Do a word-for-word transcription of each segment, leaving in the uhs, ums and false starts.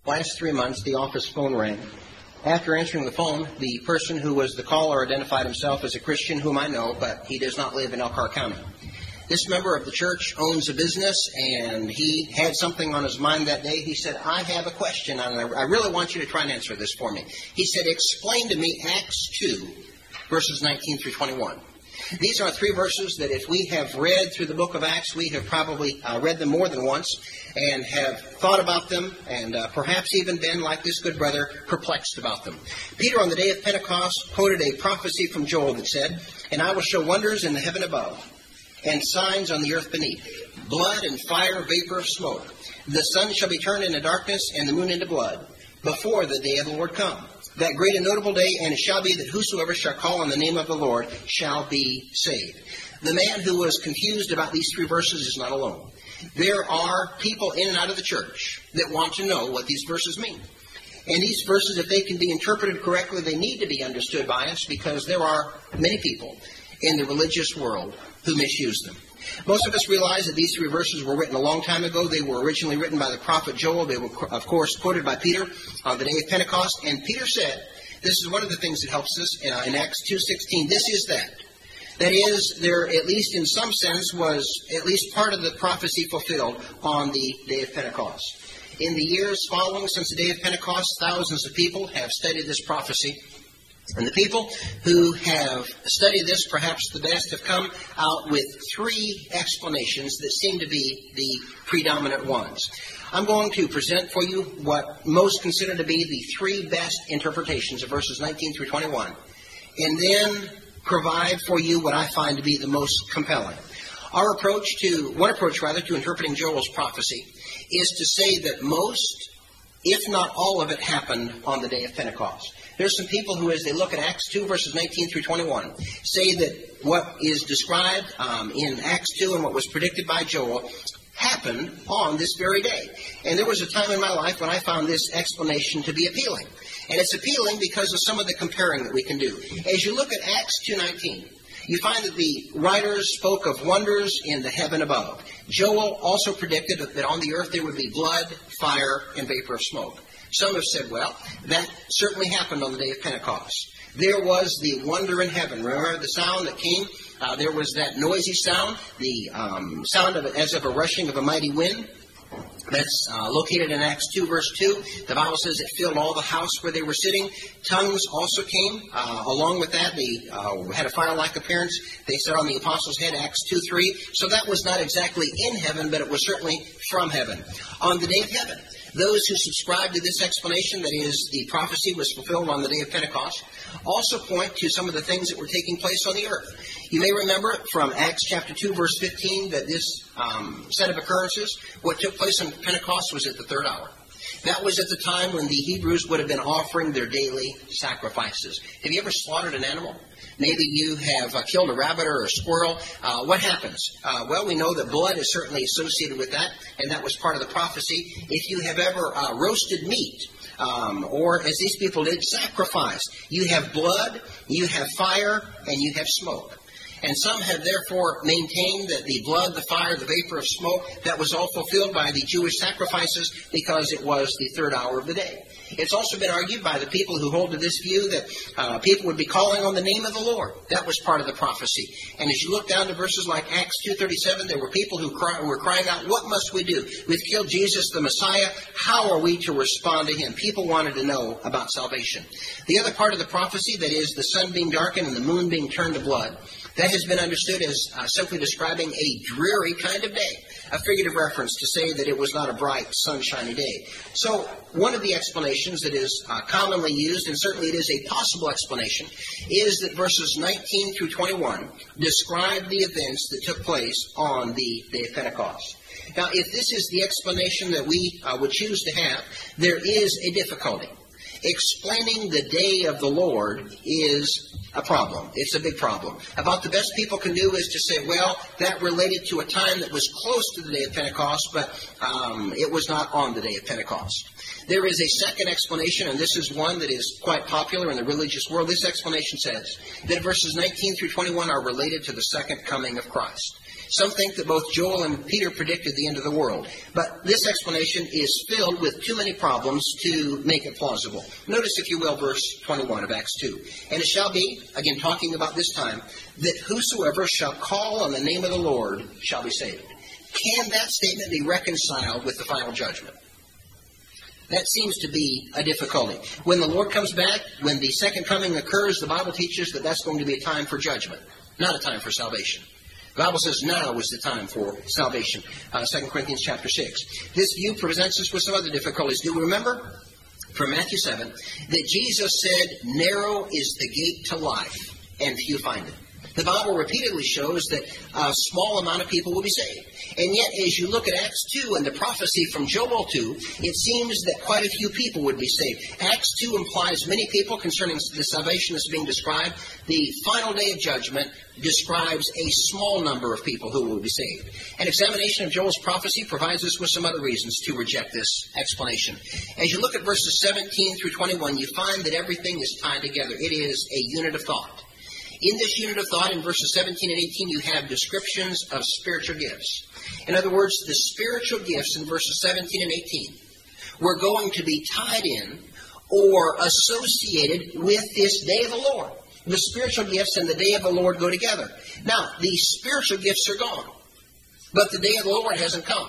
Last three months, the office phone rang. After answering the phone, the person who was the caller identified himself as a Christian whom I know, but he does not live in Elkhart County. This member of the church owns a business, and he had something on his mind that day. He said, I have a question, and I really want you to try and answer this for me. He said, explain to me Acts two, verses nineteen through twenty-one. These are three verses that if we have read through the book of Acts, we have probably uh, read them more than once and have thought about them and uh, perhaps even been, like this good brother, perplexed about them. Peter, on the day of Pentecost, quoted a prophecy from Joel that said, and I will show wonders in the heaven above and signs on the earth beneath, blood and fire, vapor of smoke. The sun shall be turned into darkness and the moon into blood before the day of the Lord come. That great and notable day, and it shall be that whosoever shall call on the name of the Lord shall be saved. The man who was confused about these three verses is not alone. There are people in and out of the church that want to know what these verses mean. And these verses, if they can be interpreted correctly, they need to be understood by us because there are many people in the religious world who misuse them. Most of us realize that these three verses were written a long time ago. They were originally written by the prophet Joel. They were, of course, quoted by Peter on the day of Pentecost. And Peter said, this is one of the things that helps us uh, in Acts two sixteen, this is that. That is, there, at least in some sense, was at least part of the prophecy fulfilled on the day of Pentecost. In the years following since the day of Pentecost, thousands of people have studied this prophecy. And the people who have studied this perhaps the best have come out with three explanations that seem to be the predominant ones. I'm going to present for you what most consider to be the three best interpretations of verses nineteen through twenty-one, and then provide for you what I find to be the most compelling. Our approach to, one approach rather, to interpreting Joel's prophecy is to say that most, if not all of it, happened on the day of Pentecost. There's some people who, as they look at Acts two, verses nineteen through twenty-one, say that what is described um, in Acts two and what was predicted by Joel happened on this very day. And there was a time in my life when I found this explanation to be appealing. And it's appealing because of some of the comparing that we can do. As you look at Acts two nineteen, you find that the writers spoke of wonders in the heaven above. Joel also predicted that on the earth there would be blood, fire, and vapor of smoke. Some have said, well, that certainly happened on the day of Pentecost. There was the wonder in heaven. Remember the sound that came? Uh, there was that noisy sound, the um, sound of it as of a rushing of a mighty wind. That's uh, located in Acts two, verse two. The Bible says it filled all the house where they were sitting. Tongues also came. Uh, along with that, they uh, had a fire-like appearance. They sat on the apostles' head, Acts two three. So that was not exactly in heaven, but it was certainly from heaven. On the day of heaven, those who subscribe to this explanation, that is, the prophecy was fulfilled on the day of Pentecost, also point to some of the things that were taking place on the earth. You may remember from Acts chapter two, verse fifteen, that this um, set of occurrences, what took place on Pentecost was at the third hour. That was at the time when the Hebrews would have been offering their daily sacrifices. Have you ever slaughtered an animal? Maybe you have uh, killed a rabbit or a squirrel. Uh, what happens? Uh, well, we know that blood is certainly associated with that, and that was part of the prophecy. If you have ever uh, roasted meat, um, or as these people did, sacrificed, you have blood, you have fire, and you have smoke. And some have therefore maintained that the blood, the fire, the vapor of smoke, that was all fulfilled by the Jewish sacrifices because it was the third hour of the day. It's also been argued by the people who hold to this view that uh, people would be calling on the name of the Lord. That was part of the prophecy. And as you look down to verses like Acts two thirty-seven, there were people who, cry, who were crying out, what must we do? We've killed Jesus, the Messiah. How are we to respond to him? People wanted to know about salvation. The other part of the prophecy, that is the sun being darkened and the moon being turned to blood, that has been understood as uh, simply describing a dreary kind of day, a figurative reference to say that it was not a bright, sunshiny day. So one of the explanations that is uh, commonly used, and certainly it is a possible explanation, is that verses nineteen through twenty-one describe the events that took place on the day of Pentecost. Now, if this is the explanation that we uh, would choose to have, there is a difficulty. explaining the day of the Lord is a problem. It's a big problem. About the best people can do is to say, well, that related to a time that was close to the day of Pentecost, but um, it was not on the day of Pentecost. There is a second explanation, and this is one that is quite popular in the religious world. This explanation says that verses nineteen through twenty-one are related to the second coming of Christ. Some think that both Joel and Peter predicted the end of the world. But this explanation is filled with too many problems to make it plausible. Notice, if you will, verse twenty-one of Acts two. And it shall be, again talking about this time, that whosoever shall call on the name of the Lord shall be saved. Can that statement be reconciled with the final judgment? That seems to be a difficulty. When the Lord comes back, when the second coming occurs, the Bible teaches that that's going to be a time for judgment, not a time for salvation. The Bible says now is the time for salvation. Uh, Second Corinthians chapter six. This view presents us with some other difficulties. Do you remember from Matthew seven that Jesus said, narrow is the gate to life, and few find it? The Bible repeatedly shows that a small amount of people will be saved. And yet, as you look at Acts two and the prophecy from Joel two, it seems that quite a few people would be saved. Acts two implies many people concerning the salvation that's being described. The final day of judgment describes a small number of people who will be saved. An examination of Joel's prophecy provides us with some other reasons to reject this explanation. As you look at verses seventeen through twenty-one, you find that everything is tied together. It is a unit of thought. In this unit of thought, in verses seventeen and eighteen, you have descriptions of spiritual gifts. In other words, the spiritual gifts in verses seventeen and eighteen were going to be tied in or associated with this day of the Lord. The spiritual gifts and the day of the Lord go together. Now, these spiritual gifts are gone, but the day of the Lord hasn't come.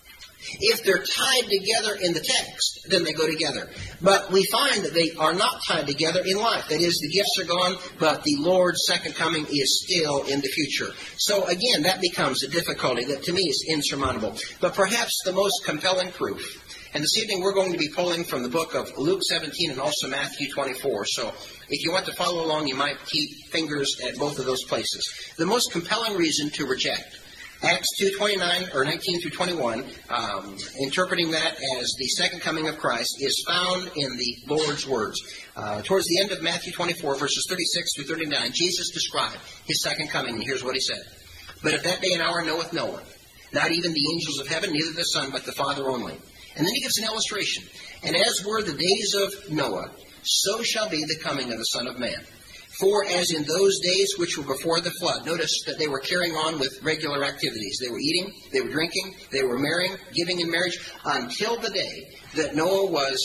If they're tied together in the text, then they go together. But we find that they are not tied together in life. That is, the gifts are gone, but the Lord's second coming is still in the future. So again, that becomes a difficulty that to me is insurmountable. But perhaps the most compelling proof, and this evening we're going to be pulling from the book of Luke seventeen and also Matthew twenty-four. So if you want to follow along, you might keep fingers at both of those places. The most compelling reason to reject Acts two twenty-nine or nineteen through twenty-one, um, interpreting that as the second coming of Christ, is found in the Lord's words. Uh, towards the end of Matthew twenty-four, verses thirty-six through thirty-nine, Jesus described his second coming, and here's what he said. But of that day and hour knoweth no one, not even the angels of heaven, neither the Son, but the Father only. And then he gives an illustration. And as were the days of Noah, so shall be the coming of the Son of Man. For as in those days which were before the flood, notice that they were carrying on with regular activities. They were eating, they were drinking, they were marrying, giving in marriage, until the day that Noah was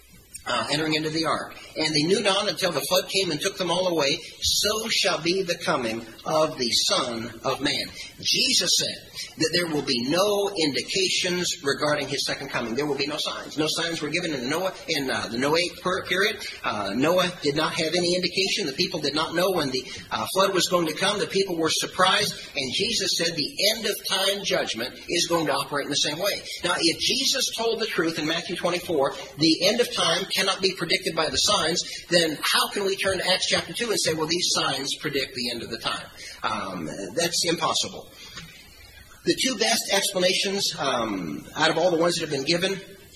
uh, entering into the ark. And they knew not until the flood came and took them all away, so shall be the coming of the Son of Man. Jesus said that there will be no indications regarding his second coming. There will be no signs. No signs were given in Noah in uh, the Noahic period. Uh, Noah did not have any indication. The people did not know when the uh, flood was going to come. The people were surprised, and Jesus said the end of time judgment is going to operate in the same way. Now, if Jesus told the truth in Matthew twenty-four, the end of time cannot be predicted by the signs, then how can we turn to Acts chapter two and say, well, these signs predict the end of the time? Um, that's impossible. The two best explanations um, out of all the ones that have been given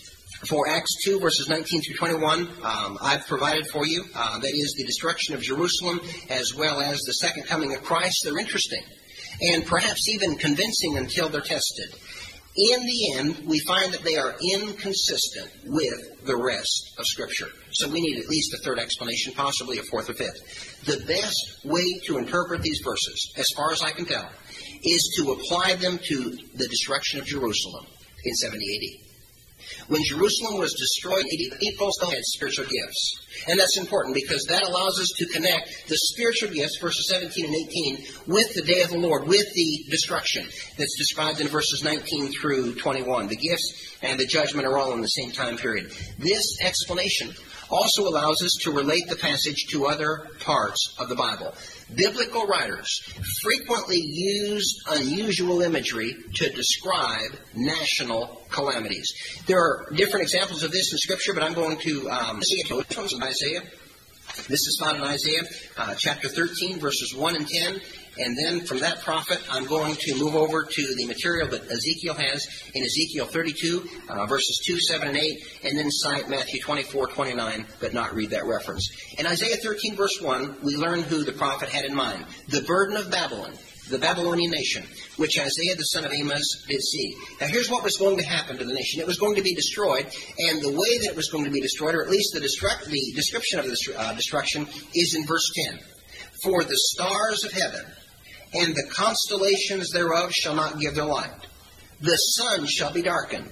for Acts two, verses nineteen through twenty-one, um, I've provided for you. Uh, that is the destruction of Jerusalem as well as the second coming of Christ. They're interesting and perhaps even convincing until they're tested. In the end, we find that they are inconsistent with the rest of Scripture. So we need at least a third explanation, possibly a fourth or fifth. The best way to interpret these verses, as far as I can tell, is to apply them to the destruction of Jerusalem in seventy A D. When Jerusalem was destroyed, people still had spiritual gifts. And that's important because that allows us to connect the spiritual gifts, verses seventeen and eighteen, with the day of the Lord, with the destruction that's described in verses nineteen through twenty-one. The gifts and the judgment are all in the same time period. This explanation also allows us to relate the passage to other parts of the Bible. Biblical writers frequently used unusual imagery to describe national calamities. There are different examples of this in Scripture, but I'm going to um, see it from Isaiah. This is found in Isaiah uh, chapter thirteen, verses one and ten, And then from that prophet, I'm going to move over to the material that Ezekiel has in Ezekiel thirty-two, uh, verses two, seven, and eight, and then cite Matthew twenty-four, twenty-nine, but not read that reference. In Isaiah thirteen, verse one, we learn who the prophet had in mind. The burden of Babylon, the Babylonian nation, which Isaiah the son of Amos did see. Now here's what was going to happen to the nation. It was going to be destroyed, and the way that it was going to be destroyed, or at least the, destruct, the description of the uh, destruction, is in verse ten. For the stars of heaven and the constellations thereof shall not give their light. The sun shall be darkened,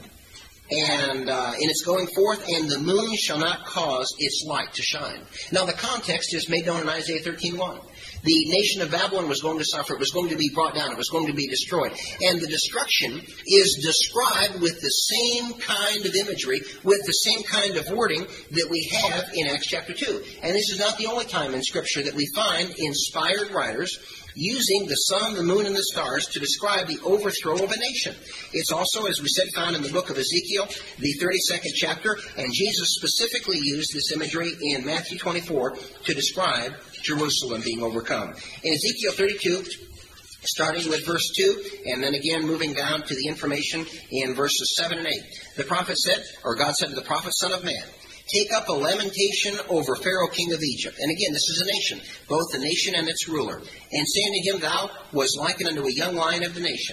and uh, in its going forth, and the moon shall not cause its light to shine. Now the context is made known in Isaiah thirteen one. The nation of Babylon was going to suffer. It was going to be brought down. It was going to be destroyed. And the destruction is described with the same kind of imagery, with the same kind of wording that we have in Acts chapter two. And this is not the only time in Scripture that we find inspired writers using the sun, the moon, and the stars to describe the overthrow of a nation. It's also, as we said, found in the book of Ezekiel, the thirty-second chapter, and Jesus specifically used this imagery in Matthew twenty-four to describe Jerusalem being overcome. In Ezekiel thirty-two, starting with verse two, and then again moving down to the information in verses seven and eight, the prophet said, or God said to the prophet, Son of man, take up a lamentation over Pharaoh king of Egypt. And again, this is a nation, both the nation and its ruler. And say unto him, Thou was likened unto a young lion of the nation.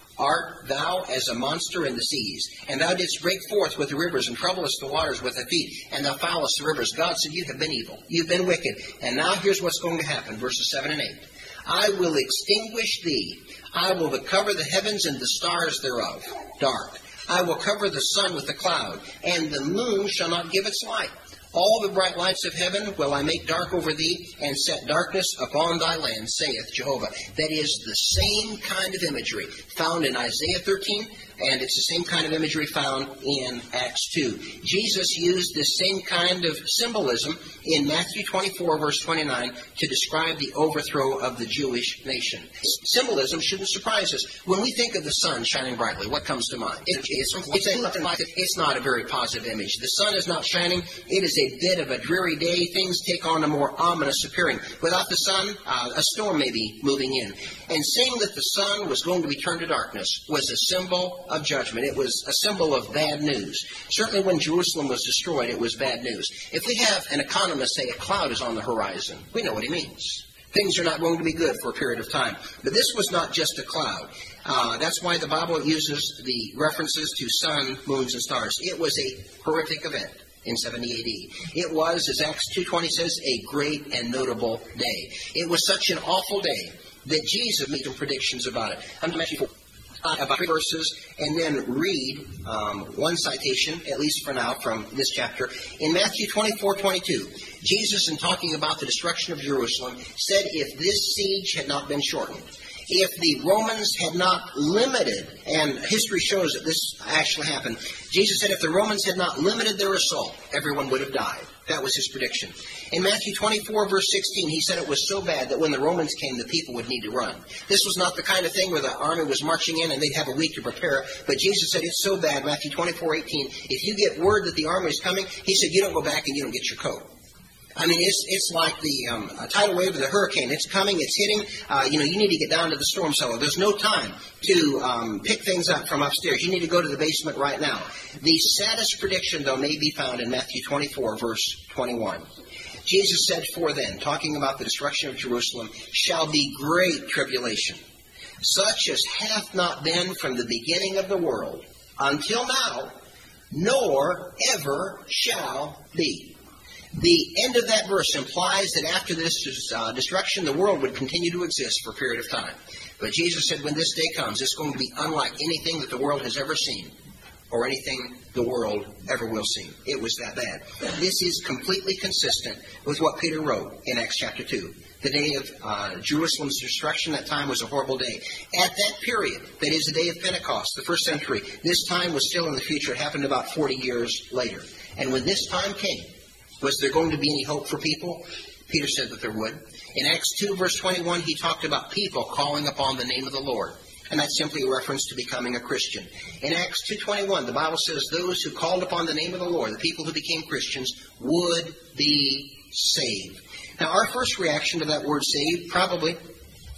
Art thou as a monster in the seas? And thou didst break forth with the rivers, and troublest the waters with thy feet, and thou foulest the rivers. God said, You have been evil. You've been wicked. And now here's what's going to happen, verses seven and eight. I will extinguish thee. I will cover the heavens and the stars thereof, dark. I will cover the sun with a cloud, and the moon shall not give its light. All the bright lights of heaven will I make dark over thee, and set darkness upon thy land, saith Jehovah. That is the same kind of imagery found in Isaiah thirteen, and it's the same kind of imagery found in Acts two. Jesus used this same kind of symbolism in Matthew twenty-four, verse twenty-nine, to describe the overthrow of the Jewish nation. Symbolism shouldn't surprise us. When we think of the sun shining brightly, what comes to mind? It, it's, it's, a, it's not a very positive image. The sun is not shining. It is a bit of a dreary day. Things take on a more ominous appearing. Without the sun, uh, a storm may be moving in. And saying that the sun was going to be turned to darkness was a symbol of judgment. It was a symbol of bad news. Certainly when Jerusalem was destroyed, it was bad news. If we have an economist say a cloud is on the horizon, we know what he means. Things are not going to be good for a period of time. But this was not just a cloud. Uh, that's why the Bible uses the references to sun, moons, and stars. It was a horrific event in seventy A D. It was, as Acts two twenty says, a great and notable day. It was such an awful day that Jesus made some predictions about it. I'm going to mention about three verses and then read um, one citation, at least for now, from this chapter. In Matthew twenty-four twenty-two, Jesus, in talking about the destruction of Jerusalem, said if this siege had not been shortened, if the Romans had not limited, and history shows that this actually happened, Jesus said if the Romans had not limited their assault, everyone would have died. That was his prediction. In Matthew twenty-four, verse sixteen, he said it was so bad that when the Romans came, the people would need to run. This was not the kind of thing where the army was marching in and they'd have a week to prepare. But Jesus said it's so bad, Matthew twenty-four eighteen, if you get word that the army is coming, he said you don't go back and you don't get your coat. I mean, it's it's like the um, a tidal wave of the hurricane. It's coming, it's hitting. Uh, you know, you need to get down to the storm cellar. There's no time to um, pick things up from upstairs. You need to go to the basement right now. The saddest prediction, though, may be found in Matthew twenty-four, verse twenty-one. Jesus said, For then, talking about the destruction of Jerusalem, shall be great tribulation, such as hath not been from the beginning of the world until now, nor ever shall be. The end of that verse implies that after this uh, destruction, the world would continue to exist for a period of time. But Jesus said when this day comes, it's going to be unlike anything that the world has ever seen or anything the world ever will see. It was that bad. This is completely consistent with what Peter wrote in Acts chapter two. The day of uh, Jerusalem's destruction, that time was a horrible day. At that period, that is the day of Pentecost, the first century, this time was still in the future. It happened about forty years later. And when this time came, was there going to be any hope for people? Peter said that there would. In Acts two, verse twenty-one, he talked about people calling upon the name of the Lord. And that's simply a reference to becoming a Christian. In Acts two twenty-one, the Bible says those who called upon the name of the Lord, the people who became Christians, would be saved. Now, our first reaction to that word saved probably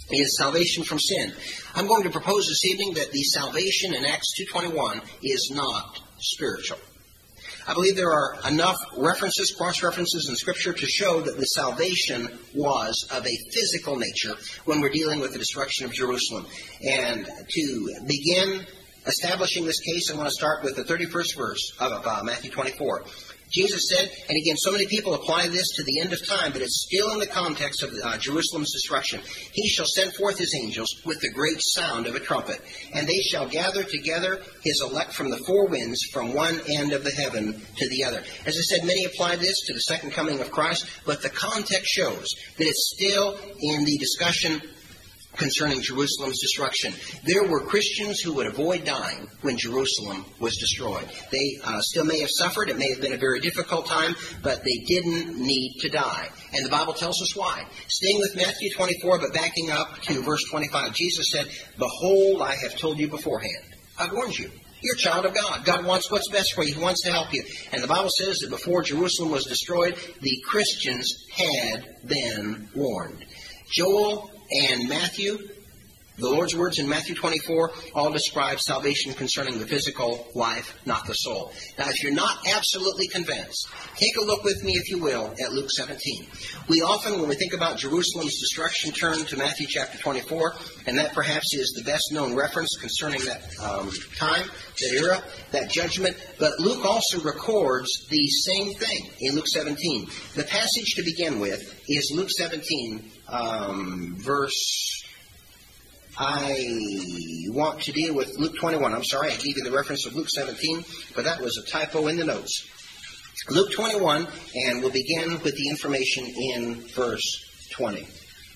is salvation from sin. I'm going to propose this evening that the salvation in Acts two twenty-one is not spiritual. I believe there are enough references, cross-references in Scripture to show that the salvation was of a physical nature when we're dealing with the destruction of Jerusalem. And to begin establishing this case, I want to start with the thirty-first verse of uh, Matthew twenty-four. Jesus said, and again, so many people apply this to the end of time, but it's still in the context of uh, Jerusalem's destruction. He shall send forth his angels with the great sound of a trumpet, and they shall gather together his elect from the four winds, from one end of the heaven to the other. As I said, many apply this to the second coming of Christ, but the context shows that it's still in the discussion concerning Jerusalem's destruction. There were Christians who would avoid dying when Jerusalem was destroyed. They uh, still may have suffered. It may have been a very difficult time, but they didn't need to die. And the Bible tells us why. Staying with Matthew twenty-four, but backing up to verse twenty-five, Jesus said, "Behold, I have told you beforehand." I've warned you. You're a child of God. God wants what's best for you. He wants to help you. And the Bible says that before Jerusalem was destroyed, the Christians had been warned. Joel and Matthew, the Lord's words in Matthew twenty-four, all describe salvation concerning the physical life, not the soul. Now, if you're not absolutely convinced, take a look with me, if you will, at Luke seventeen. We often, when we think about Jerusalem's destruction, turn to Matthew chapter twenty-four, and that perhaps is the best known reference concerning that um, time, that era, that judgment. But Luke also records the same thing in Luke seventeen. The passage to begin with is Luke seventeen, um, verse... I want to deal with Luke twenty-one. I'm sorry, I gave you the reference of Luke seventeen, but that was a typo in the notes. Luke twenty-one, and we'll begin with the information in verse twenty.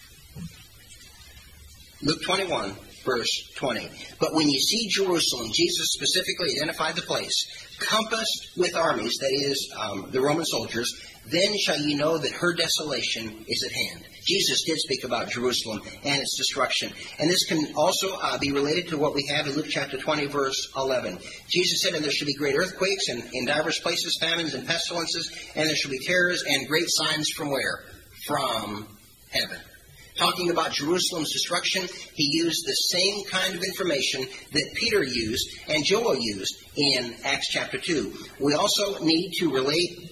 Luke twenty-one, verse twenty. "But when you see Jerusalem," Jesus specifically identified the place, "compassed with armies," that is, um, the Roman soldiers, "then shall you know that her desolation is at hand." Jesus did speak about Jerusalem and its destruction. And this can also uh, be related to what we have in Luke chapter twenty, verse eleven. Jesus said, "And there shall be great earthquakes, and in divers places famines and pestilences, and there shall be terrors and great signs" from where? From heaven. Talking about Jerusalem's destruction, he used the same kind of information that Peter used and Joel used in Acts chapter two. We also need to relate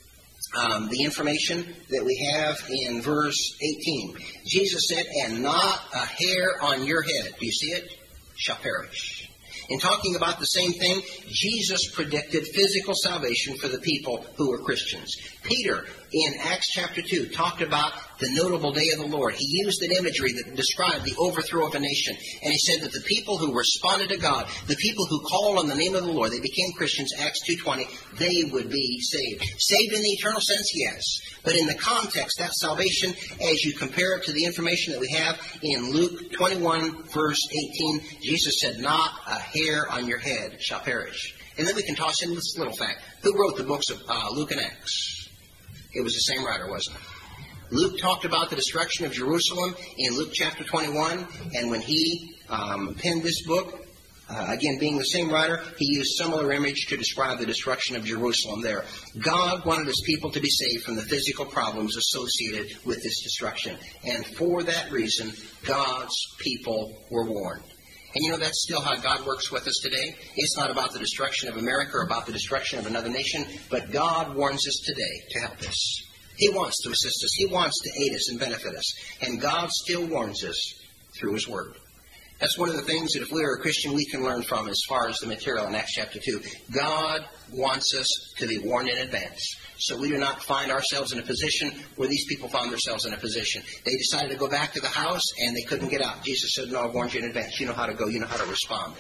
Um, the information that we have in verse eighteen. Jesus said, "And not a hair on your head," do you see it? "shall perish." In talking about the same thing, Jesus predicted physical salvation for the people who were Christians. Peter, in Acts chapter two, talked about the notable day of the Lord. He used an imagery that described the overthrow of a nation. And he said that the people who responded to God, the people who called on the name of the Lord, they became Christians, Acts two twenty, they would be saved. Saved in the eternal sense, yes. But in the context, that salvation, as you compare it to the information that we have in Luke twenty-one, verse eighteen, Jesus said, "Not a hair on your head shall perish." And then we can toss in this little fact. Who wrote the books of uh, Luke and Acts? It was the same writer, wasn't it? Luke talked about the destruction of Jerusalem in Luke chapter twenty-one, and when he um, penned this book, uh, again being the same writer, he used similar image to describe the destruction of Jerusalem there. God wanted his people to be saved from the physical problems associated with this destruction, and for that reason, God's people were warned. And you know, that's still how God works with us today. It's not about the destruction of America or about the destruction of another nation, but God warns us today to help us. He wants to assist us. He wants to aid us and benefit us. And God still warns us through his word. That's one of the things that if we are a Christian, we can learn from as far as the material in Acts chapter two. God wants us to be warned in advance, so we do not find ourselves in a position where these people found themselves in a position. They decided to go back to the house, and they couldn't get out. Jesus said, "No, I warned you in advance. You know how to go. You know how to respond."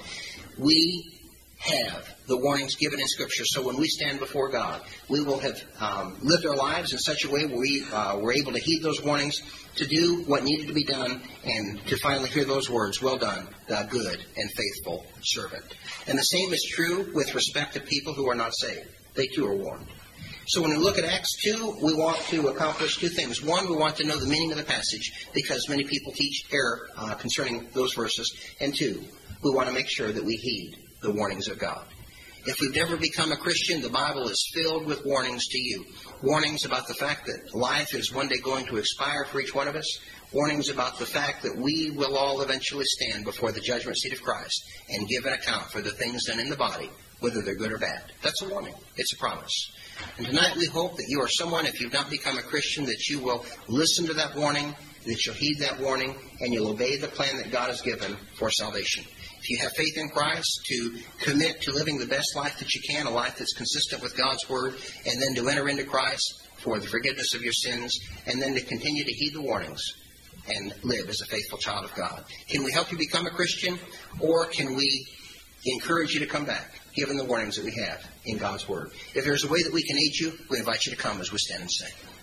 We have the warnings given in Scripture, so when we stand before God, we will have um, lived our lives in such a way where we uh, were able to heed those warnings, to do what needed to be done, and to finally hear those words, "Well done, thou good and faithful servant." And the same is true with respect to people who are not saved. They too are warned. So when we look at Acts two, we want to accomplish two things. One, we want to know the meaning of the passage, because many people teach error uh, concerning those verses. And two, we want to make sure that we heed the warnings of God. If we've never become a Christian, the Bible is filled with warnings to you. Warnings about the fact that life is one day going to expire for each one of us. Warnings about the fact that we will all eventually stand before the judgment seat of Christ and give an account for the things done in the body, whether they're good or bad. That's a warning. It's a promise. And tonight we hope that you are someone, if you've not become a Christian, that you will listen to that warning, that you'll heed that warning, and you'll obey the plan that God has given for salvation. If you have faith in Christ, to commit to living the best life that you can, a life that's consistent with God's Word, and then to enter into Christ for the forgiveness of your sins, and then to continue to heed the warnings and live as a faithful child of God. Can we help you become a Christian, or can we encourage you to come back, given the warnings that we have in God's Word? If there's a way that we can aid you, we invite you to come as we stand and sing.